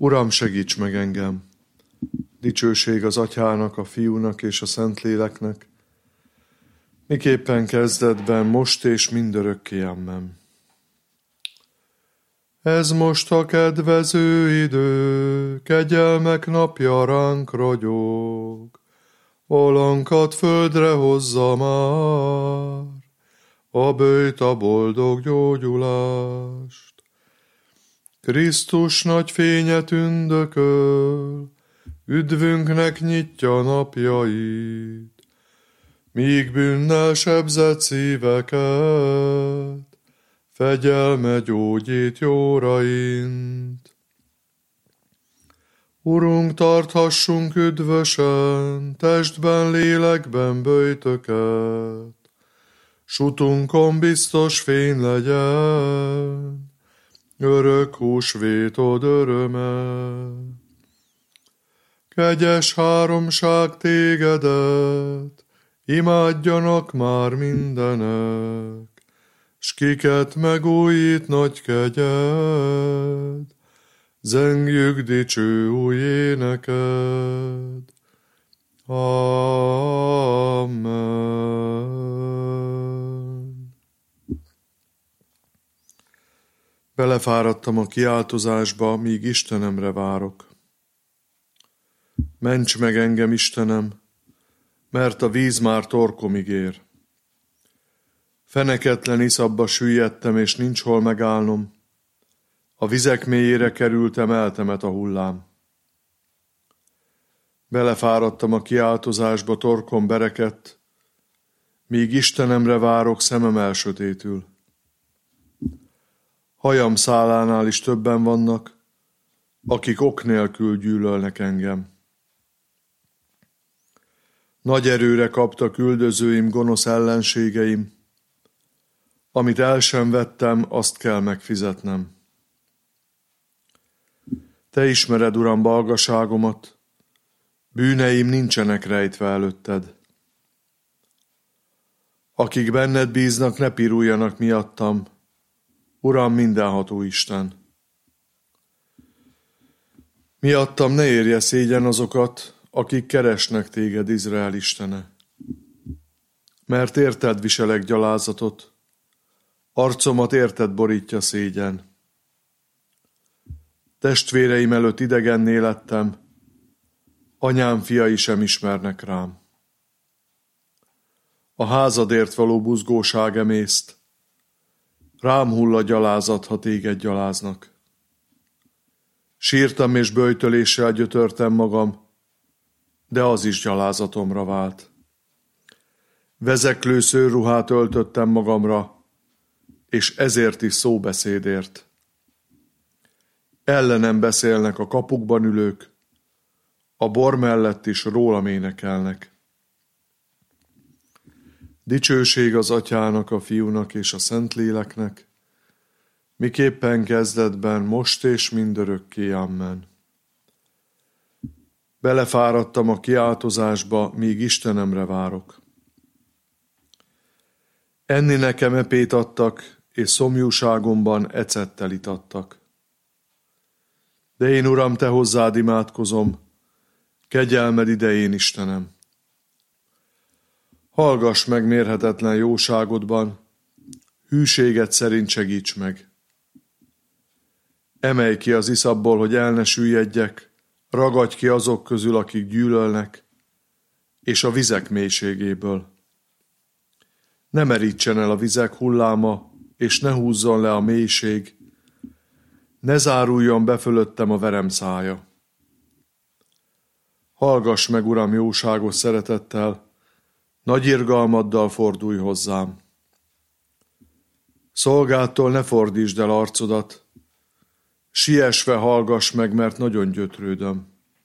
Uram, segíts meg engem! Dicsőség az Atyának, a Fiúnak és a Szentléleknek, miképpen kezdetben, most és mindörökké. Amen. Ez most a kedvező idő, kegyelmek napja ránk ragyog, olankat földre hozza már, a böjt a boldog gyógyulást. Krisztus nagy fénye tündököl, üdvünknek nyitja napjait, míg bűnnel sebzett szíveket, fegyelme gyógyít jóraint. Urunk, tarthassunk üdvösen, testben, lélekben böjtöket, s utunkon biztos fény legyen, örök húsvétod öröme. Kegyes háromság tégedet, imádjanak már mindenek, s kiket megújít nagy kegyed, zengjük dicső új éneked. Amen. Belefáradtam a kiáltozásba, míg Istenemre várok. Ments meg engem, Istenem, mert a víz már torkomig ér. Feneketlen iszapba süllyedtem, és nincs hol megállnom. A vizek mélyére kerültem, eltemet a hullám. Belefáradtam a kiáltozásba, torkom berekedt, míg Istenemre várok, szemem elsötétül. Hajam szálánál is többen vannak, akik ok nélkül gyűlölnek engem. Nagy erőre kaptak üldözőim, gonosz ellenségeim, amit el sem vettem, azt kell megfizetnem. Te ismered, Uram, balgaságomat, bűneim nincsenek rejtve előtted. Akik benned bíznak, ne piruljanak miattam, Uram, mindenható Isten. Miattam ne érje szégyen azokat, akik keresnek téged, Izrael Istene. Mert érted viselek gyalázatot, arcomat érted borítja szégyen. Testvéreim előtt idegenné lettem, anyám fiai sem ismernek rám. A házadért való buzgóság emészt, rám hull a gyalázat, ha téged gyaláznak. Sírtam és böjtöléssel gyötörtem magam, de az is gyalázatomra vált. Vezeklő szőrruhát öltöttem magamra, és ezért is szóbeszédért. Ellenem beszélnek a kapukban ülők, a bor mellett is rólam énekelnek. Dicsőség az Atyának, a Fiúnak és a Szentléleknek, miképpen kezdetben, most és mindörökké. Amen. Belefáradtam a kiáltozásba, míg Istenemre várok. Enni nekem epét adtak, és szomjúságomban ecettel itattak. De én, Uram, te hozzád imádkozom, kegyelmed idején, Istenem. Hallgass meg mérhetetlen jóságodban, hűséged szerint segíts meg. Emelj ki az iszapból, hogy el ne süllyedjek, ragadj ki azok közül, akik gyűlölnek, és a vizek mélységéből. Ne merítsen el a vizek hulláma, és ne húzzon le a mélység, ne záruljon be fölöttem a verem szája. Hallgass meg, Uram, jóságos szeretettel, nagy irgalmaddal fordulj hozzám. Szolgádtól ne fordítsd el arcodat, siesve hallgass meg, mert nagyon gyötrődöm.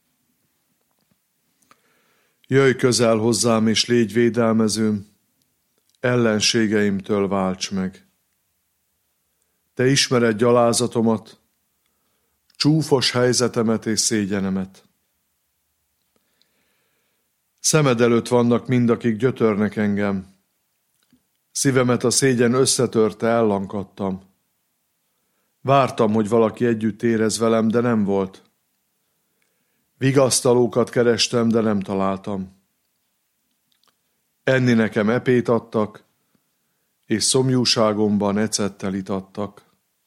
Jöjj közel hozzám, és légy védelmezőm, ellenségeimtől válts meg. Te ismered gyalázatomat, csúfos helyzetemet és szégyenemet. Szemed előtt vannak mind, akik gyötörnek engem. Szívemet a szégyen összetörte, ellankadtam. Vártam, hogy valaki együtt érez velem, de nem volt. Vigasztalókat kerestem, de nem találtam. Enni nekem epét adtak, és szomjúságomban ecettel itattak.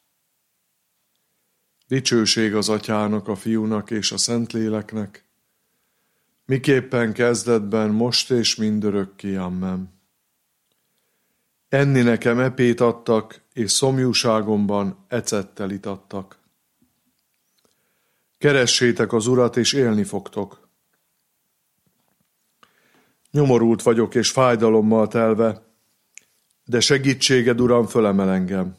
Dicsőség az Atyának, a Fiúnak és a Szentléleknek, miképpen kezdetben, most és mindörökké. Amen. Enni nekem epét adtak, és szomjúságomban ecettel itattak. Keressétek az Urat, és élni fogtok. Nyomorult vagyok, és fájdalommal telve, de segítséged, Uram, fölemel engem.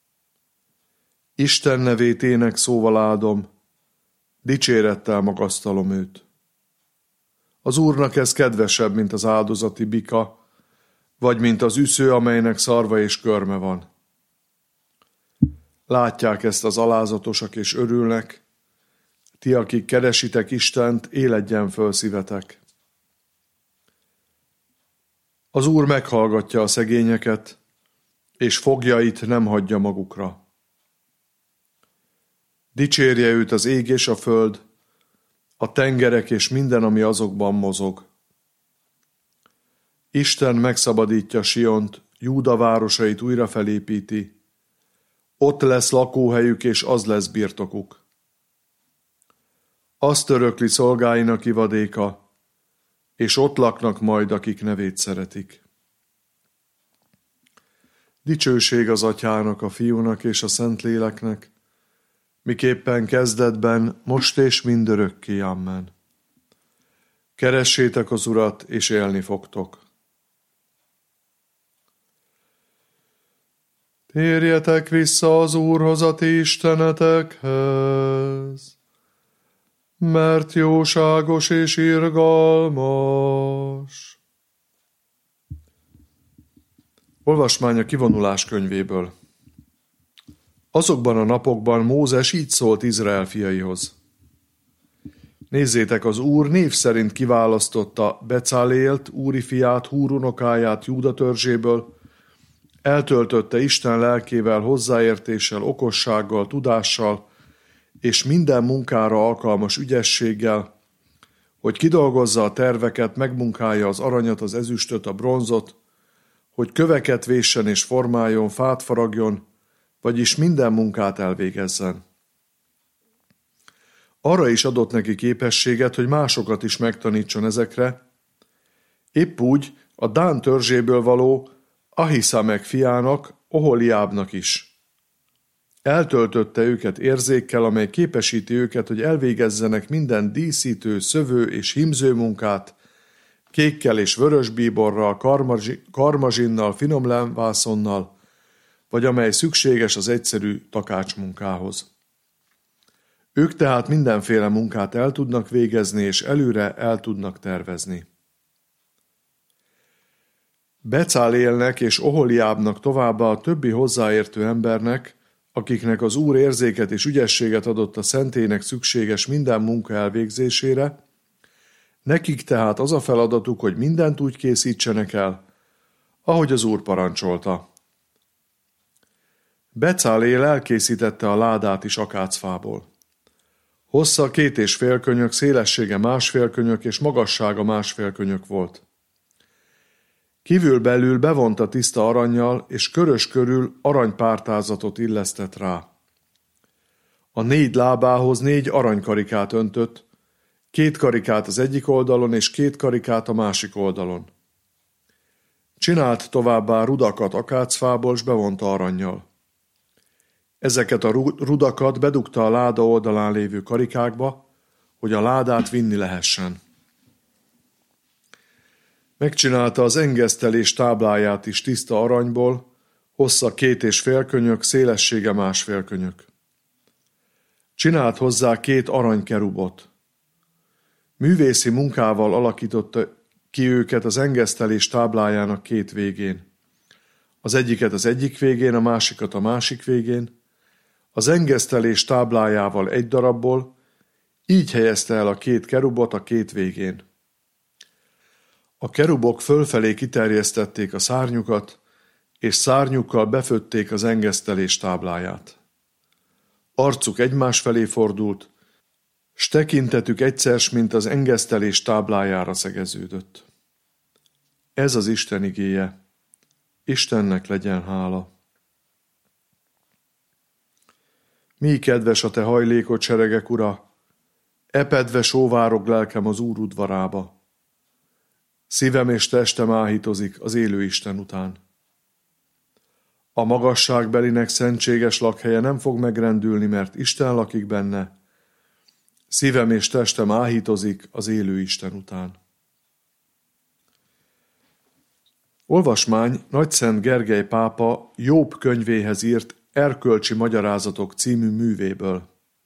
Isten nevét énekszóval áldom, dicsérettel magasztalom őt. Az Úrnak ez kedvesebb, mint az áldozati bika, vagy mint az üsző, amelynek szarva és körme van. Látják ezt az alázatosak és örülnek, ti, akik keresitek Istent, éledjen föl szívetek. Az Úr meghallgatja a szegényeket, és fogjait nem hagyja magukra. Dicsérje őt az ég és a föld, a tengerek és minden, ami azokban mozog. Isten megszabadítja Siont, Júda városait újra felépíti. Ott lesz lakóhelyük, és az lesz birtokuk. Azt örökli szolgáinak ivadéka, és ott laknak majd, akik nevét szeretik. Dicsőség az Atyának, a Fiúnak és a Szentléleknek, miképpen kezdetben, most és mindörökké. Amen. Keressétek az Urat, és élni fogtok. Térjetek vissza az Úrhoz, a ti istenetekhez, mert jóságos és irgalmas. Olvasmány a Kivonulás könyvéből. Azokban a napokban Mózes így szólt Izrael fiaihoz. Nézzétek, az Úr név szerint kiválasztotta Becalélt, Úri fiát, Húr unokáját Júda törzséből, eltöltötte Isten lelkével, hozzáértéssel, okossággal, tudással és minden munkára alkalmas ügyességgel, hogy kidolgozza a terveket, megmunkálja az aranyat, az ezüstöt, a bronzot, hogy köveket véssen és formáljon, fát faragjon, vagyis minden munkát elvégezzen. Arra is adott neki képességet, hogy másokat is megtanítson ezekre, épp úgy a Dán törzséből való Ahiszamek fiának, Oholiábnak is. Eltöltötte őket érzékkel, amely képesíti őket, hogy elvégezzenek minden díszítő, szövő és hímző munkát, kékkel és vörös bíborral, karmazsinnal, finom lemvászonnal, vagy amely szükséges az egyszerű takácsmunkához. Ők tehát mindenféle munkát el tudnak végezni, és előre el tudnak tervezni. Becálélnek és Oholiábnak, továbbá a többi hozzáértő embernek, akiknek az Úr érzéket és ügyességet adott a szentélynek szükséges minden munka elvégzésére, nekik tehát az a feladatuk, hogy mindent úgy készítsenek el, ahogy az Úr parancsolta. Becalél elkészítette a ládát is akácfából. Hossza 2,5 könyök, szélessége 1,5 könyök és magassága 1,5 könyök volt. Kívülbelül bevonta tiszta arannyal, és körös körül aranypártázatot illesztett rá. A 4 lábához 4 aranykarikát öntött, 2 karikát az egyik oldalon, és 2 karikát a másik oldalon. Csinált továbbá rudakat akácfából, s bevonta arannyal. Ezeket a rudakat bedugta a láda oldalán lévő karikákba, hogy a ládát vinni lehessen. Megcsinálta az engesztelés tábláját is tiszta aranyból, hossza 2,5 könyök, szélessége 1,5 könyök. Csinált hozzá 2 aranykerubot. Művészi munkával alakította ki őket az engesztelés táblájának 2 végén. Az egyiket az egyik végén, a másikat a másik végén. Az engesztelés táblájával 1 darabból, így helyezte el a 2 kerubot a 2 végén. A kerubok fölfelé kiterjesztették a szárnyukat, és szárnyukkal befötték az engesztelés tábláját. Arcuk egymás felé fordult, s tekintetük egyszer, mint az engesztelés táblájára szegeződött. Ez az Isten igéje. Istennek legyen hála. Mi kedves a te hajlékod, seregek ura, epedve sóvárog lelkem az Úr udvarába. Szívem és testem áhítozik az élő Isten után. A magasságbelinek szentséges lakhelye nem fog megrendülni, mert Isten lakik benne. Szívem és testem áhítozik az élő Isten után. Olvasmány Nagyszent Gergely pápa Jobb könyvéhez írt Erkölcsi magyarázatok című művéből.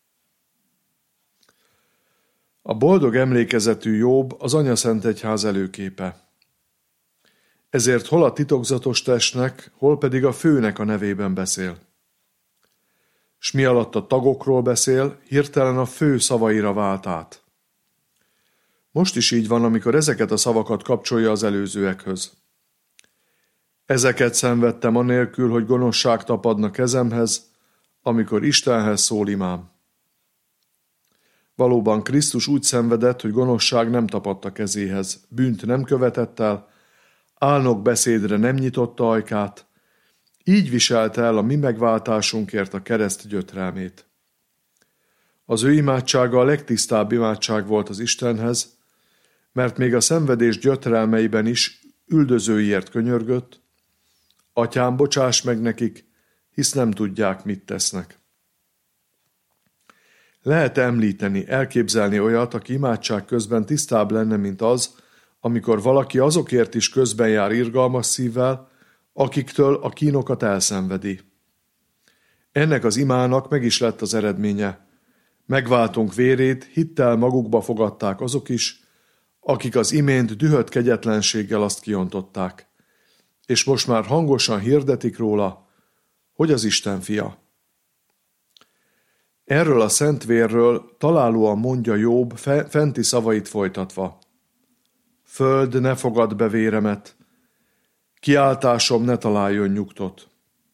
A boldog emlékezetű Jobb az Anyaszentegyház előképe. Ezért hol a titokzatos testnek, hol pedig a főnek a nevében beszél. S mi alatt a tagokról beszél, hirtelen a fő szavaira vált át. Most is így van, amikor ezeket a szavakat kapcsolja az előzőekhöz. Ezeket szenvedtem anélkül, hogy gonoszság tapadna kezemhez, amikor Istenhez szól imám. Valóban Krisztus úgy szenvedett, hogy gonoszság nem tapadt a kezéhez, bűnt nem követett el, álnok beszédre nem nyitotta ajkát, így viselte el a mi megváltásunkért a kereszt gyötrelmét. Az ő imádsága a legtisztább imádság volt az Istenhez, mert még a szenvedés gyötrelmeiben is üldözőiért könyörgött: Atyám, bocsáss meg nekik, hisz nem tudják, mit tesznek. Lehet említeni, elképzelni olyat, aki imádság közben tisztább lenne, mint az, amikor valaki azokért is közben jár irgalmas szívvel, akiktől a kínokat elszenvedi. Ennek az imának meg is lett az eredménye. Megváltunk vérét hittel magukba fogadták azok is, akik az imént dühött kegyetlenséggel azt kiontották. És most már hangosan hirdetik róla, hogy az Isten fia. Erről a szent vérről találóan mondja Jobb fenti szavait folytatva: Föld, ne fogad be véremet, kiáltásom ne találjon nyugtot.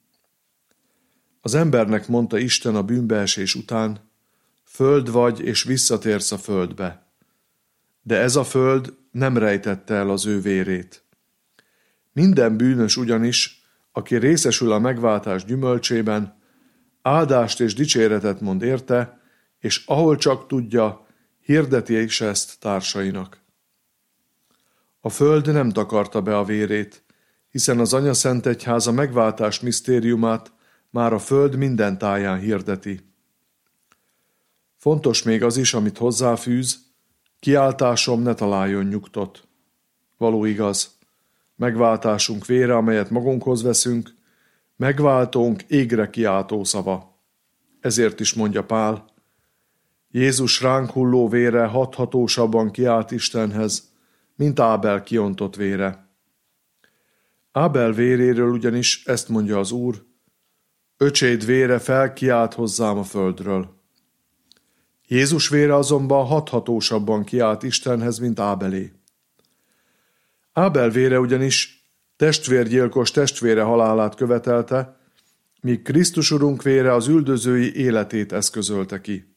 Az embernek mondta Isten a bűnbeesés után: Föld vagy, és visszatérsz a földbe. De ez a föld nem rejtette el az ő vérét. Minden bűnös ugyanis, aki részesül a megváltás gyümölcsében, áldást és dicséretet mond érte, és ahol csak tudja, hirdeti is ezt társainak. A föld nem takarta be a vérét, hiszen az Anyaszentegyház megváltás misztériumát már a föld minden táján hirdeti. Fontos még az is, amit hozzáfűz: kiáltásom ne találjon nyugtot. Való igaz, megváltásunk vére, amelyet magunkhoz veszünk, megváltónk égre kiáltó szava. Ezért is mondja Pál: Jézus ránk hulló vére hathatósabban kiált Istenhez, mint Ábel kiontott vére. Ábel véréről ugyanis ezt mondja az Úr: Öcséd vére felkiált hozzám a földről. Jézus vére azonban hathatósabban kiált Istenhez, mint Ábelé. Ábel vére ugyanis testvérgyilkos testvére halálát követelte, míg Krisztus Urunk vére az üldözői életét eszközölte ki.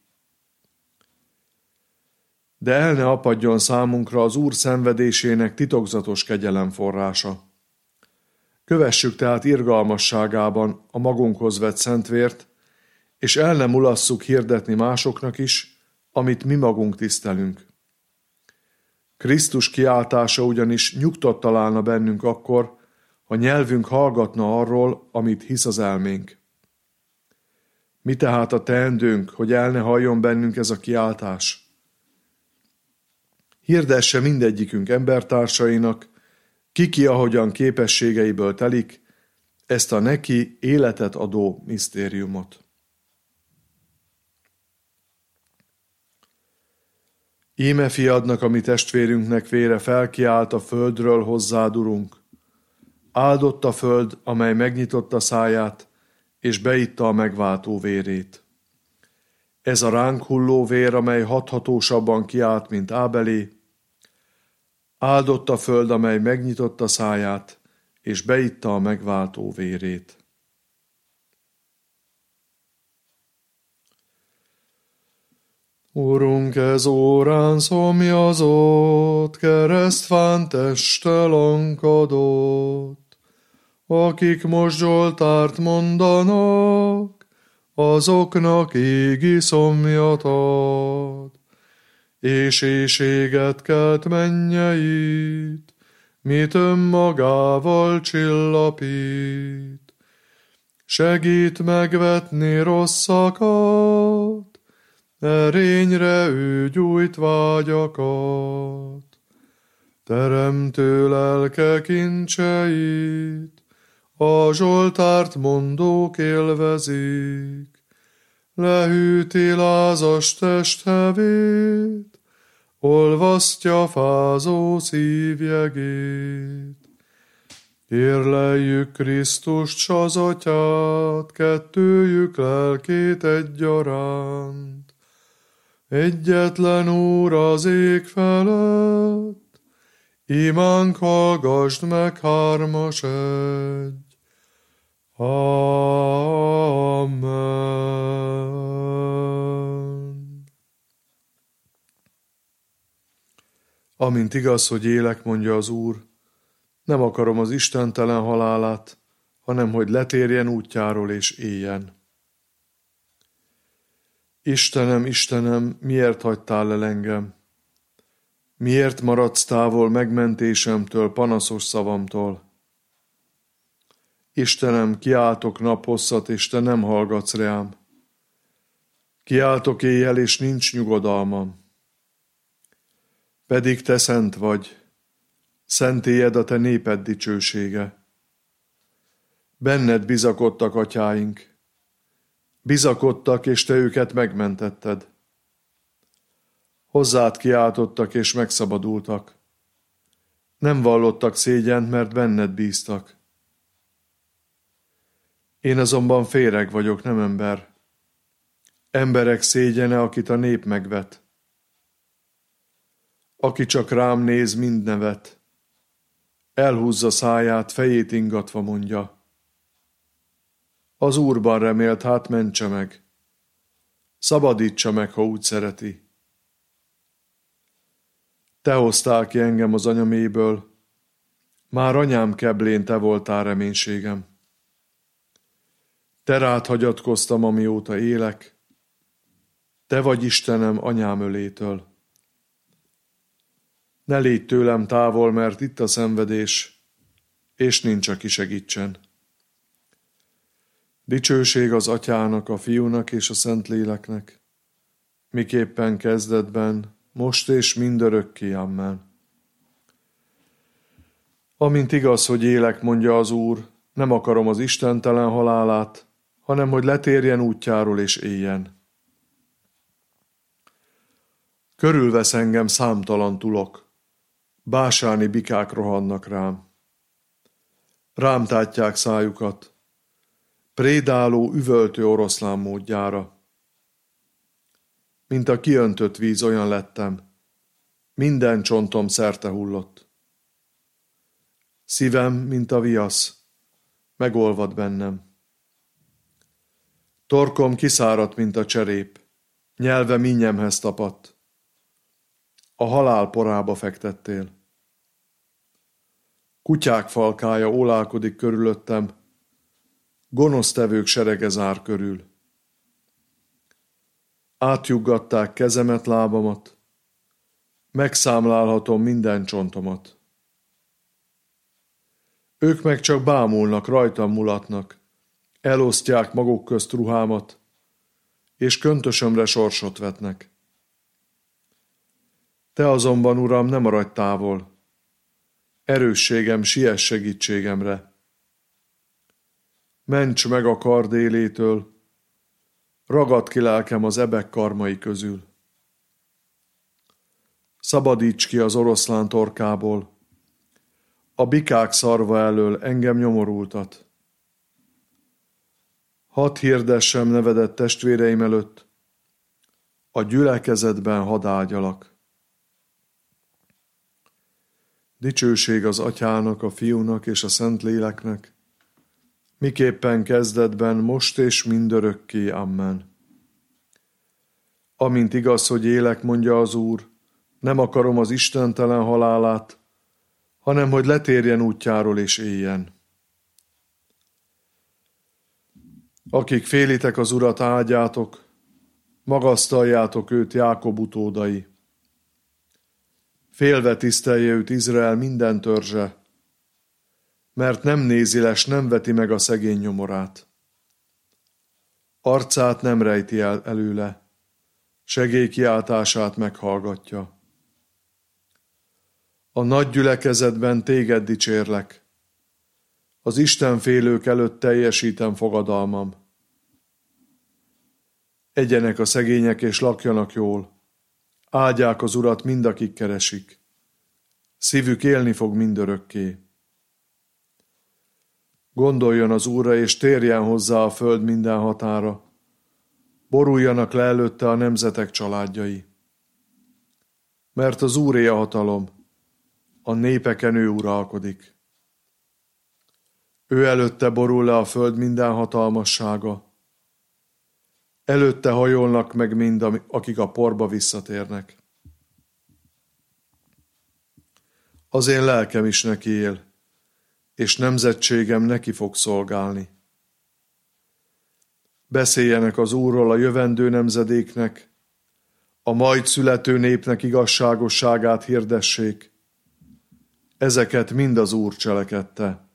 De el ne apadjon számunkra az Úr szenvedésének titokzatos kegyelem forrása. Kövessük tehát irgalmasságában a magunkhoz vett szentvért, és el ne mulasszuk hirdetni másoknak is, amit mi magunk tisztelünk. Krisztus kiáltása ugyanis nyugtot találna bennünk akkor, ha nyelvünk hallgatna arról, amit hisz az elménk. Mi tehát a teendőnk, hogy el ne halljon bennünk ez a kiáltás? Hirdesse mindegyikünk embertársainak, ki ahogyan képességeiből telik, ezt a neki életet adó misztériumot. Íme fiadnak, a mi testvérünknek vére felkiált a földről hozzád, Urunk. Áldott a föld, amely megnyitotta száját, és beitta a megváltó vérét. Ez a ránk hulló vér, amely hathatósabban kiált, mint Ábelé. Áldott a föld, amely megnyitotta száját, és beitta a megváltó vérét. Urunk, ez órán szomjazott, keresztfán teste lankadott. Akik most Zsoltárt mondanak, azoknak égi szomjat ad. És éhséget kelt mennyeit, mit önmagával csillapít. Segít megvetni rosszakat, erényre ő gyújt vágyakat. Teremtő lelke kincseit, a Zsoltárt mondók élvezik. Lehűti lázas testhevét, olvasztja fázó szívjegét. Érleljük Krisztust s az Atyát, kettőjük lelkét egyaránt. Egyetlen Úr az ég felett, imánk hallgasd meg hármas egy. Amen. Amint igaz, hogy élek, mondja az Úr, nem akarom az istentelen halálát, hanem hogy letérjen útjáról és éljen. Istenem, Istenem, miért hagytál el engem? Miért maradsz távol megmentésemtől, panaszos szavamtól? Istenem, kiáltok naphosszat, és te nem hallgatsz rám. Kiáltok éjjel, és nincs nyugodalmam. Pedig te szent vagy, szentélyed a te néped dicsősége. Benned bizakodtak atyáink. Bizakodtak, és te őket megmentetted. Hozzád kiáltottak, és megszabadultak. Nem vallottak szégyent, mert benned bíztak. Én azonban féreg vagyok, nem ember. Emberek szégyene, akit a nép megvet. Aki csak rám néz, mind nevet. Elhúzza száját, fejét ingatva mondja. Az Úrban remélt, hát mentse meg. Szabadítsa meg, ha úgy szereti. Te hoztál ki engem az anyaméből, már anyám keblén te voltál reménységem. Te rád hagyatkoztam, amióta élek, te vagy Istenem anyám ölétől. Ne légy tőlem távol, mert itt a szenvedés, és nincs, aki segítsen. Dicsőség az Atyának, a Fiúnak és a Szentléleknek, miképpen kezdetben, most és mindörökké, amen. Amint igaz, hogy élek, mondja az Úr, nem akarom az istentelen halálát, hanem hogy letérjen útjáról és éljen. Körülvesz engem számtalan tulok, básáni bikák rohannak rám. Rám tátják szájukat, prédáló, üvöltő oroszlán módjára. Mint a kiöntött víz, olyan lettem, minden csontom szerte hullott. Szívem, mint a viasz, megolvad bennem. Torkom kiszáradt, mint a cserép, nyelve minnyemhez tapadt. A halál porába fektettél. Kutyák falkája ólálkodik körülöttem, gonosztevők serege zár körül. Átjuggatták kezemet, lábamat, megszámlálhatom minden csontomat. Ők meg csak bámulnak, rajtam mulatnak, elosztják maguk közt ruhámat, és köntösömre sorsot vetnek. Te azonban, Uram, nem maradj távol. Erősségem, siess segítségemre. Ments meg a kard élétől, ragadd ki lelkem az ebek karmai közül. Szabadíts ki az oroszlán torkából, a bikák szarva elől engem nyomorultat. Hadd hirdessem nevedet testvéreim előtt, a gyülekezetben hadd áldjalak. Dicsőség az Atyának, a Fiúnak és a Szentléleknek, miképpen kezdetben, most és mindörökké, amen. Amint igaz, hogy élek, mondja az Úr, nem akarom az istentelen halálát, hanem hogy letérjen útjáról és éljen. Akik félitek az Urat, áldjátok, magasztaljátok őt, Jákob utódai. Félve tisztelje őt Izrael minden törzse, mert nem nézi le, s nem veti meg a szegény nyomorát. Arcát nem rejti el előle, segélykiáltását meghallgatja. A nagy gyülekezetben téged dicsérlek, az istenfélők előtt teljesítem fogadalmam. Egyenek a szegények és lakjanak jól, áldják az Urat mind, akik keresik. Szívük élni fog mindörökké. Gondoljon az Úrra, és térjen hozzá a föld minden határa. Boruljanak le előtte a nemzetek családjai. Mert az Úré a hatalom, a népeken ő uralkodik. Ő előtte borul le a föld minden hatalmassága. Előtte hajolnak meg mind, akik a porba visszatérnek. Az én lelkem is neki él, és nemzetségem neki fog szolgálni. Beszéljenek az Úrról a jövendő nemzedéknek, a majd születő népnek igazságosságát hirdessék. Ezeket mind az Úr cselekedte.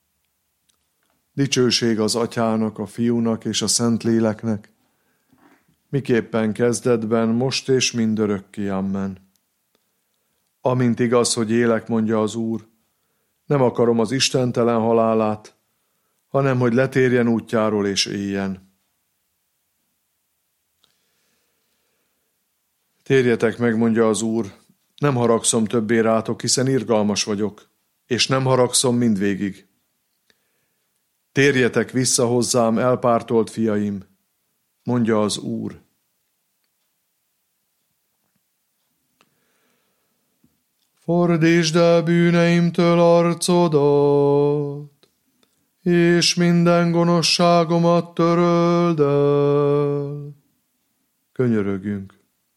Dicsőség az Atyának, a Fiúnak és a Szentléleknek, miképpen kezdetben, most és mindörökké. Amen. Amint igaz, hogy élek, mondja az Úr, nem akarom az istentelen halálát, hanem hogy letérjen útjáról és éljen. Térjetek meg, mondja az Úr, nem haragszom többé rátok, hiszen irgalmas vagyok, és nem haragszom mindvégig. Térjetek vissza hozzám, elpártolt fiaim, mondja az Úr. Fordítsd el bűneimtől arcodat, és minden gonoszságomat töröld el. Könyörögjünk.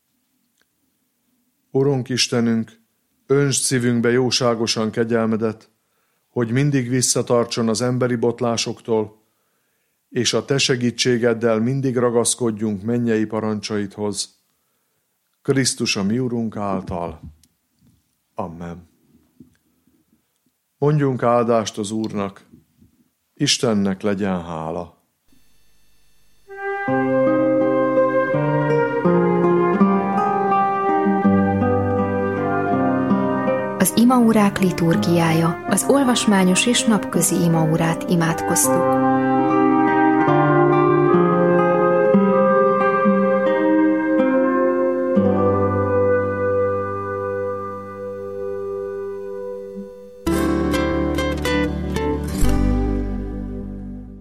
Urunk Istenünk, öntsd szívünkbe jóságosan kegyelmedet, hogy mindig visszatartson az emberi botlásoktól, és a te segítségeddel mindig ragaszkodjunk mennyei parancsaidhoz. Krisztus a mi Urunk által. Amen. Mondjunk áldást az Úrnak, Istennek legyen hála. Az imaórák liturgiája, az olvasmányos és napközi imaórát imádkoztuk.